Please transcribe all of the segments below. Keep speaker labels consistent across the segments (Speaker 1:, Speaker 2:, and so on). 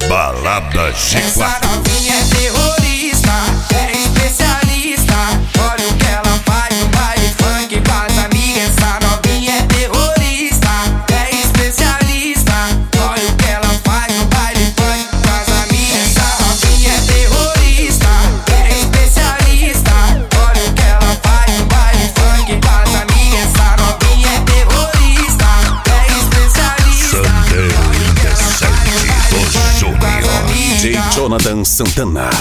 Speaker 1: Balada G4.
Speaker 2: Essa novinha é terrorista, é especialista. Olha o que ela faz no baile funk com as amigas. Essa novinha é terrorista, é especialista. Olha o que ela faz no baile funk com as amigas. Essa novinha é terrorista, é especialista. Olha o que ela faz no baile funk com as amigas. Essa novinha é terrorista, é especialista.
Speaker 1: Sandero Indecente do Júnior.
Speaker 3: DJ Jonathan Santana.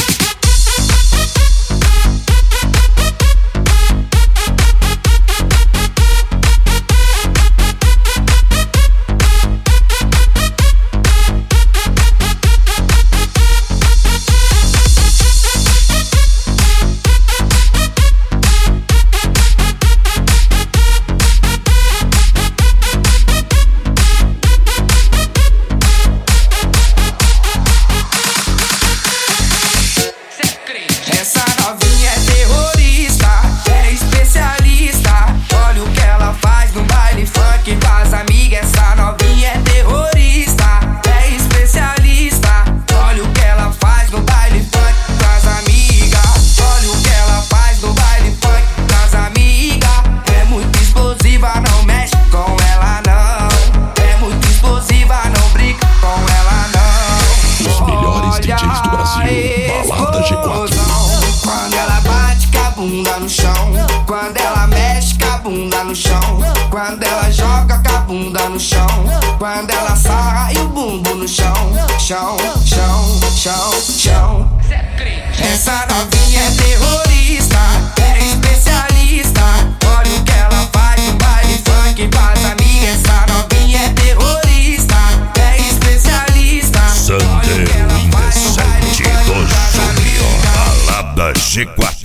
Speaker 2: Essa novinha é terrorista, é especialista. Olha o que ela faz no baile funk com as amigas. Essa novinha é terrorista, é especialista. Olha o que ela faz no baile funk com as amigas. Olha o que ela faz no baile funk com as amigas. É muito explosiva, não mexe com ela não. É muito explosiva, não brinca com ela não.
Speaker 3: Os melhores DJs do Brasil. Balada G4.
Speaker 2: Quando ela bate com a bunda no chão, quando ela mexe com a bunda no chão, quando ela joga com a bunda no chão, quando ela sarra e o bumbum no chão, chão, chão, chão, chão. Essa novinha é terrorista, é especialista. Olha o que ela faz no baile funk com as amigas. Essa novinha é terrorista, é especialista.
Speaker 1: Sandero Indecente do Júnior. Balada G4.